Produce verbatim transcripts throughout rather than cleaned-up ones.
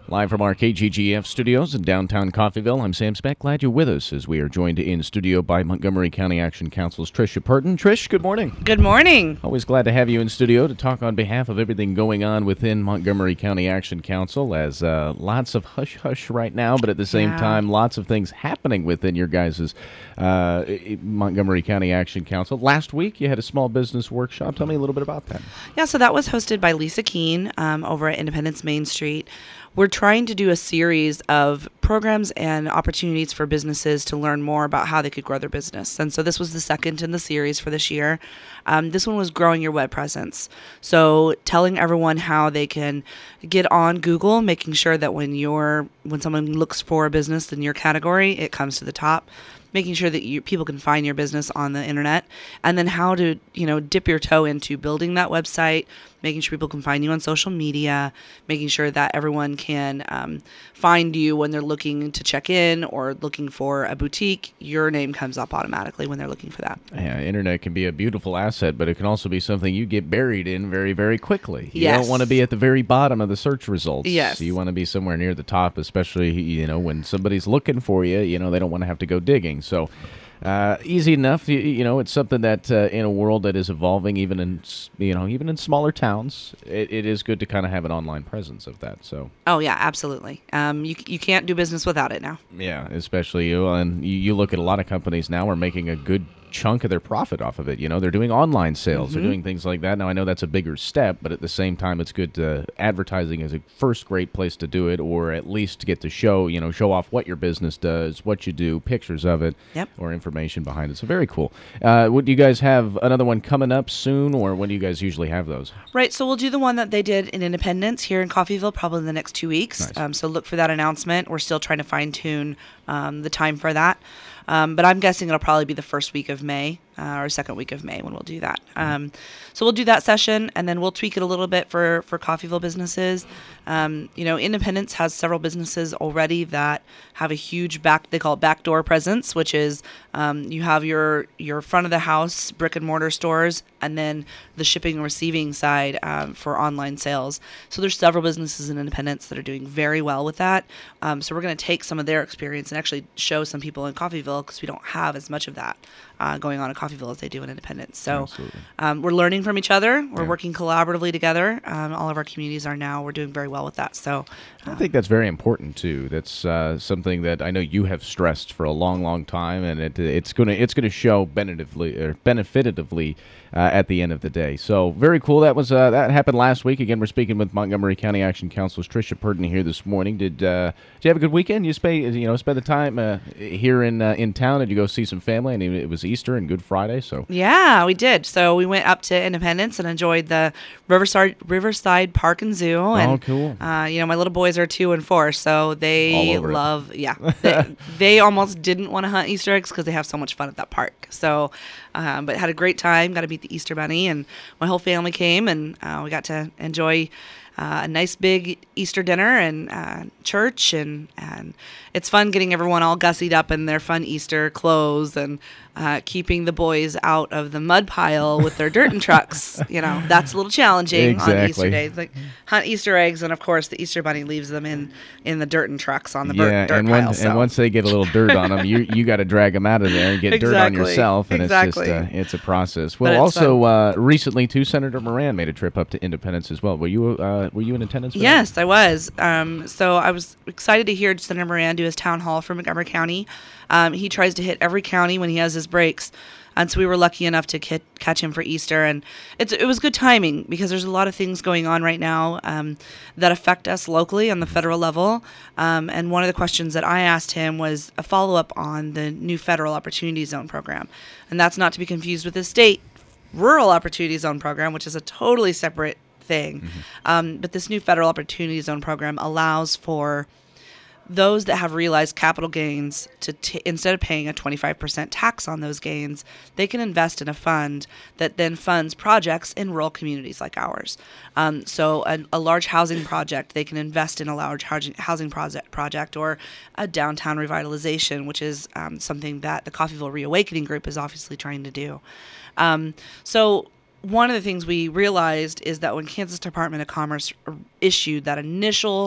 Live from our K G G F studios in downtown Coffeyville, I'm Sam Speck. Glad you're with us as we are joined in studio by Montgomery County Action Council's Tricia Purton. Trish, good morning. Good morning. Always glad to have you in studio to talk on behalf of everything going on within Montgomery County Action Council, as uh, lots of hush-hush right now, but at the same Yeah. time, lots of things happening within your guys' uh, Montgomery County Action Council. Last week, you had a small business workshop. Tell me a little bit about that. Yeah, so that was hosted by Lisa Keene um, over at Independence Main Street. We're trying to do a series of programs and opportunities for businesses to learn more about how they could grow their business. And so this was the second in the series for this year. Um, this one was growing your web presence. So telling everyone how they can get on Google, making sure that when you're when someone looks for a business in your category, it comes to the top. Making sure that you, people can find your business on the internet, and then how to, you know, dip your toe into building that website, making sure people can find you on social media, making sure that everyone can um, find you when they're looking to check in or looking for a boutique. Your name comes up automatically when they're looking for that. Yeah, internet can be a beautiful asset, but it can also be something you get buried in very, very quickly. You Yes. don't want to be at the very bottom of the search results. Yes. You want to be somewhere near the top, especially, you know, when somebody's looking for you, you know, they don't want to have to go digging. So uh, easy enough, you, you know, it's something that uh, in a world that is evolving, even in, s- you know, even in smaller towns, it, it is good to kind of have an online presence of that. So Oh yeah, absolutely. Um, you you can't do business without it now. yeah, especially you, and you, you look at a lot of companies now are making a good chunk of their profit off of it. You know, they're doing online sales, they're doing things like that. Now, I know that's a bigger step, but at the same time, it's good to, advertising is a first great place to do it, or at least to get to show, you know, show off what your business does, what you do, pictures of it, Yep. or information behind it. So very cool. Uh, would you guys have another one coming up soon, or when do you guys usually have those? Right, so we'll do the one that they did in Independence here in Coffeyville probably in the next two weeks. Nice. Um, so look for that announcement. We're still trying to fine tune um, the time for that. Um, but I'm guessing it'll probably be the first week of May uh, or second week of May when we'll do that. Um, so we'll do that session, and then we'll tweak it a little bit for, for Coffeyville businesses. Um, you know, Independence has several businesses already that have a huge back, they call it backdoor presence, which is um, you have your, your front of the house brick and mortar stores, and then the shipping and receiving side um, for online sales. So there's several businesses in Independence that are doing very well with that. Um, so we're going to take some of their experience and actually show some people in Coffeyville, because we don't have as much of that uh, going on in Coffeyville as they do in Independence. So Absolutely. um, we're learning from each other. We're Yeah. working collaboratively together. Um, all of our communities are now. We're doing very well with that. So I think that's very important too. That's uh, something that I know you have stressed for a long, long time, and it it's gonna it's gonna show benefitively or benefitatively uh, at the end of the day. So very cool. That was uh, that happened last week. Again, we're speaking with Montgomery County Action Council's Tricia Purton here this morning. Did uh, did you have a good weekend? You spend you know spend the time uh, here in uh, in town. Did you go see some family? And it was Easter and Good Friday, so yeah, we did. So we went up to Independence and enjoyed the Riverside Riverside Park and Zoo. And, Oh, cool. Uh, you know, my little boys are two and four, so All they over it. love. Yeah, they, they almost didn't want to hunt Easter eggs because they have so much fun at that park. So, um, but had a great time. Got to meet the Easter Bunny, and my whole family came, and uh, we got to enjoy uh, a nice big Easter dinner and uh, church, and and it's fun getting everyone all gussied up in their fun Easter clothes and uh, keeping the boys out of the mud pile with their dirt and trucks. You know, that's a little challenging on Exactly. Easter days. Like hunt Easter eggs, and of course the Easter Bunny leaves them in in the dirt and trucks on the bur- yeah, dirt and, pile. when, so. and once they get a little dirt on them, you you got to drag them out of there and get dirt on Exactly. yourself, and Exactly. it's just uh, it's a process. Well, But it's also uh, recently too, Senator Moran made a trip up to Independence as well. Were you uh, were you in attendance? For that? Yes, I was. Um, so I was excited to hear Senator Moran do his town hall for Montgomery County. Um, he tries to hit every county when he has his breaks. And so we were lucky enough to ki- catch him for Easter. And it's, it was good timing because there's a lot of things going on right now um, that affect us locally on the federal level. Um, and one of the questions that I asked him was a follow-up on the new federal Opportunity Zone program. And that's not to be confused with the state Rural Opportunity Zone program, which is a totally separate thing. Um, but this new federal Opportunity Zone program allows for those that have realized capital gains to t- instead of paying a twenty-five percent tax on those gains, they can invest in a fund that then funds projects in rural communities like ours. Um, so a, a large housing project, they can invest in a large housing housing project, project or a downtown revitalization, which is um, something that the Coffeyville Reawakening Group is obviously trying to do. Um, so one of the things we realized is that when Kansas Department of Commerce issued that initial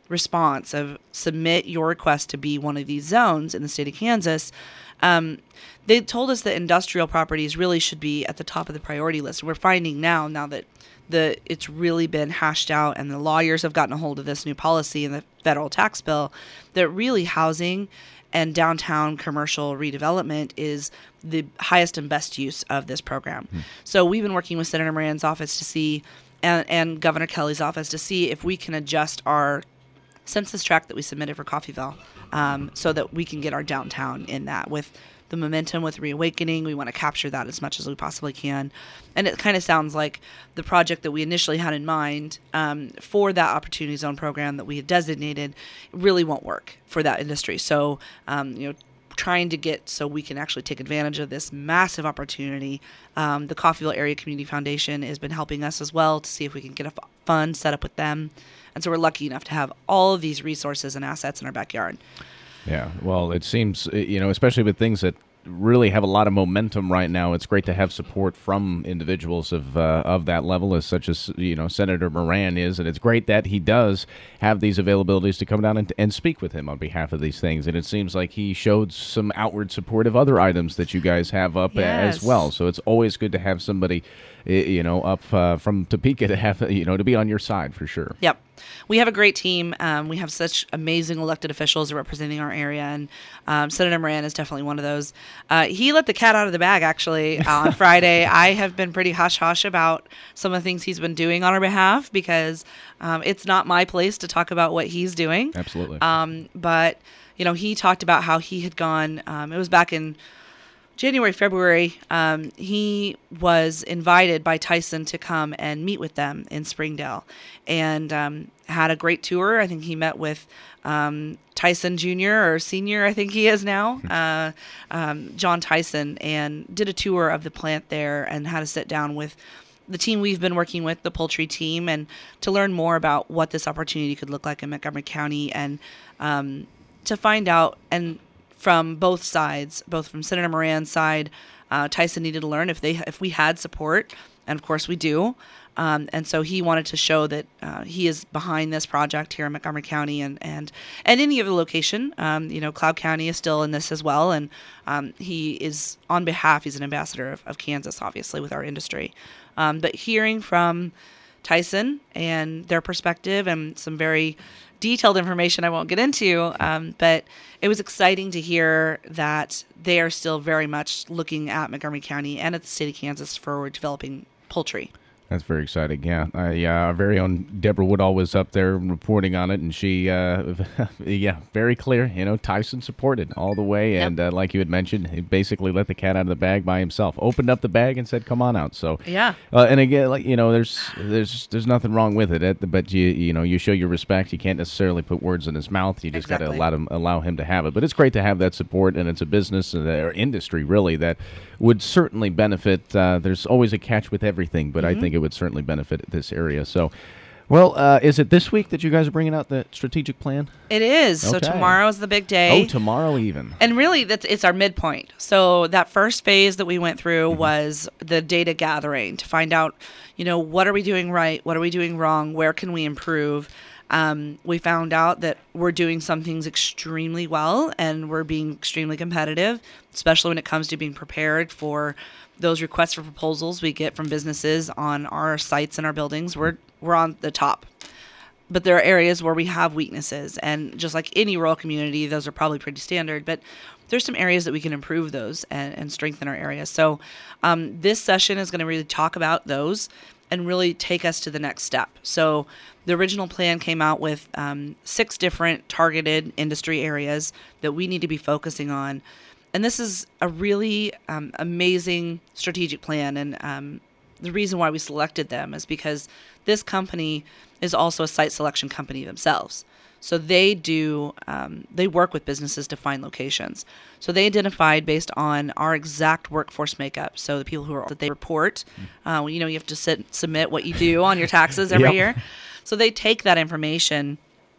response of submit your request to be one of these zones in the state of Kansas, um, they told us that industrial properties really should be at the top of the priority list. We're finding now, now that the it's really been hashed out and the lawyers have gotten a hold of this new policy in the federal tax bill, that really housing and downtown commercial redevelopment is the highest and best use of this program. Hmm. So we've been working with Senator Moran's office to see, and, and Governor Kelly's office to see if we can adjust our census tract that we submitted for Coffeyville, um, so that we can get our downtown in that. With the momentum with Reawakening, we want to capture that as much as we possibly can. And it kind of sounds like the project that we initially had in mind um, for that Opportunity Zone program that we had designated really won't work for that industry. So, um, you know, trying to get so we can actually take advantage of this massive opportunity. Um, the Coffeyville Area Community Foundation has been helping us as well to see if we can get a f- fund set up with them. And so we're lucky enough to have all of these resources and assets in our backyard. Yeah, well, it seems, you know, especially with things that really have a lot of momentum right now, it's great to have support from individuals of uh, of that level, as such as, you know, Senator Moran is, and it's great that he does have these availabilities to come down and, and speak with him on behalf of these things. And it seems like he showed some outward support of other items that you guys have up yes. as well. So it's always good to have somebody, you know, up uh, from Topeka to have, you know, to be on your side for sure. Yep. We have a great team. Um, we have such amazing elected officials representing our area, and um, Senator Moran is definitely one of those. Uh, he let the cat out of the bag, actually, uh, on Friday. I have been pretty hush-hush about some of the things he's been doing on our behalf because um, it's not my place to talk about what he's doing. Absolutely. Um, but, you know, he talked about how he had gone, um, it was back in January, February, um, he was invited by Tyson to come and meet with them in Springdale, and um, had a great tour. I think he met with um, Tyson Junior or Senior, I think he is now, uh, um, John Tyson, and did a tour of the plant there and had a sit down with the team we've been working with, the poultry team, and to learn more about what this opportunity could look like in Montgomery County, and um, to find out and from both sides, both from Senator Moran's side, uh, Tyson needed to learn if they if we had support, and of course we do. Um, and so he wanted to show that uh, he is behind this project here in Montgomery County and and, and any of the location. Um, you know, Cloud County is still in this as well, and um, he is on behalf. He's an ambassador of, of Kansas, obviously, with our industry. Um, but hearing from Tyson and their perspective and some very detailed information I won't get into, um, but it was exciting to hear that they are still very much looking at Montgomery County and at the state of Kansas for developing poultry. That's very exciting, yeah. Uh, yeah, our very own Deborah Woodall was up there reporting on it, and she, uh, yeah, very clear. You know, Tyson supported all the way, and yep. uh, like you had mentioned, he basically let the cat out of the bag by himself. Opened up the bag and said, "Come on out." So yeah, uh, and again, like you know, there's there's there's nothing wrong with it, but you you know, you show your respect. You can't necessarily put words in his mouth. You just exactly. got to allow him allow him to have it. But it's great to have that support, and it's a business or industry really that would certainly benefit. Uh, there's always a catch with everything, but mm-hmm. I think it would certainly benefit this area. So, well, uh, is it this week that you guys are bringing out the strategic plan? It is. Okay. So tomorrow is the big day. Oh, tomorrow even. And really, that's it's our midpoint. So that first phase that we went through mm-hmm. was the data gathering to find out, you know, what are we doing right? What are we doing wrong? Where can we improve? Um, we found out that we're doing some things extremely well, and we're being extremely competitive, especially when it comes to being prepared for those requests for proposals we get from businesses on our sites and our buildings. We're we're on the top. But there are areas where we have weaknesses, and just like any rural community, those are probably pretty standard, but there's some areas that we can improve those and, and strengthen our areas. So um, this session is going to really talk about those and really take us to the next step. So the original plan came out with um, six different targeted industry areas that we need to be focusing on. And this is a really um, amazing strategic plan. And um, the reason why we selected them is because this company is also a site selection company themselves. So they do, um, they work with businesses to find locations. So they identified based on our exact workforce makeup. So the people who are, that they report, uh, you know, you have to sit, submit what you do on your taxes every yep. year. So they take that information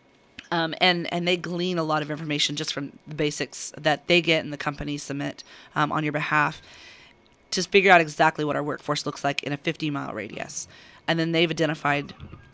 um, and, and they glean a lot of information just from the basics that they get and the companies submit um, on your behalf to figure out exactly what our workforce looks like in a fifty mile radius. And then they've identified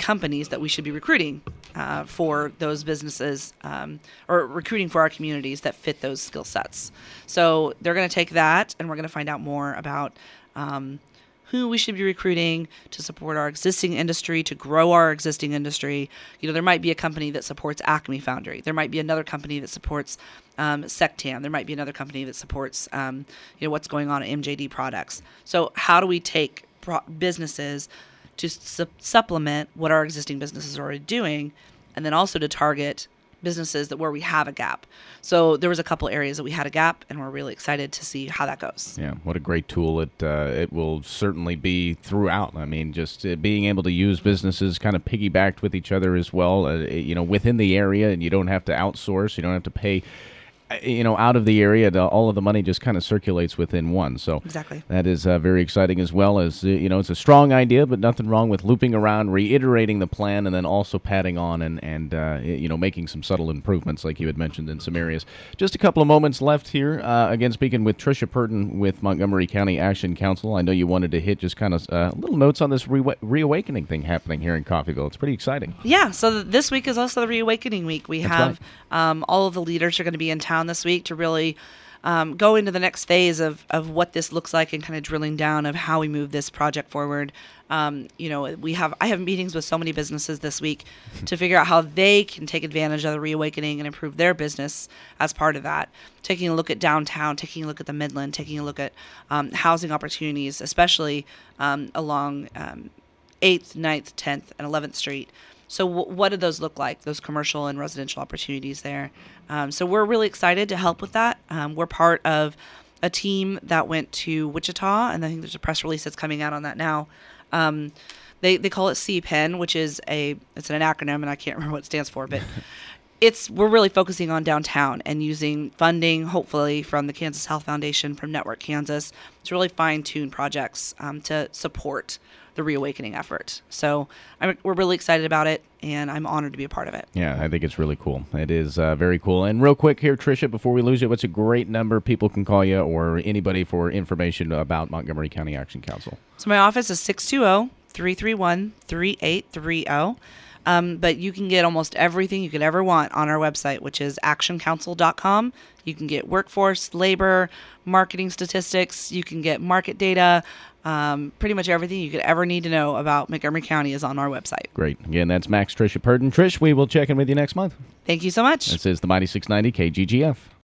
companies that we should be recruiting uh, for those businesses um, or recruiting for our communities that fit those skill sets. So they're going to take that, and we're going to find out more about um, who we should be recruiting to support our existing industry, to grow our existing industry. You know, there might be a company that supports Acme Foundry. There might be another company that supports um, Sectan. There might be another company that supports, um, you know, what's going on at M J D Products. So how do we take pro- businesses to su- supplement what our existing businesses are already doing, and then also to target businesses that where we have a gap. So there was a couple areas that we had a gap, and we're really excited to see how that goes. Yeah, what a great tool it uh, it will certainly be throughout. I mean, just uh, being able to use businesses kind of piggybacked with each other as well, uh, you know, within the area, and you don't have to outsource, you don't have to pay, you know, out of the area. All of the money just kind of circulates within one. So exactly, that is uh, very exciting, as well as, uh, you know, it's a strong idea, but nothing wrong with looping around, reiterating the plan, and then also padding on and, and uh, you know, making some subtle improvements like you had mentioned in some areas. Just a couple of moments left here. Uh, again, speaking with Tricia Purden with Montgomery County Action Council. I know you wanted to hit just kind of uh, little notes on this re- reawakening thing happening here in Coffeyville. It's pretty exciting. Yeah, so th- this week is also the Reawakening Week. We That's have right. um, all of the leaders are going to be in town this week to really um, go into the next phase of, of what this looks like and kind of drilling down of how we move this project forward. Um, you know, we have I have meetings with so many businesses this week to figure out how they can take advantage of the reawakening and improve their business as part of that. Taking a look at downtown, taking a look at the Midland, taking a look at um, housing opportunities, especially um, along um, eighth, ninth, tenth, and eleventh Street. So w- what do those look like, those commercial and residential opportunities there? Um, so we're really excited to help with that. Um, we're part of a team that went to Wichita, and I think there's a press release that's coming out on that now. Um, they they call it C P E N, which is a it's an acronym, and I can't remember what it stands for, but it's we're really focusing on downtown and using funding, hopefully from the Kansas Health Foundation, from Network Kansas, to really fine tune projects um, to support the reawakening effort. So I'm, we're really excited about it, and I'm honored to be a part of it. Yeah, I think it's really cool. It is uh, very cool. And real quick here, Tricia, before we lose you, what's a great number people can call you or anybody for information about Montgomery County Action Council? So my office is six two zero, three three one, three eight three zero. Um, but you can get almost everything you could ever want on our website, which is action council dot com. You can get workforce, labor, marketing statistics. You can get market data. Um, pretty much everything you could ever need to know about Montgomery County is on our website. Great. Again, that's Max Tricia Purden. Trish, we will check in with you next month. Thank you so much. This is the Mighty six ninety K G G F.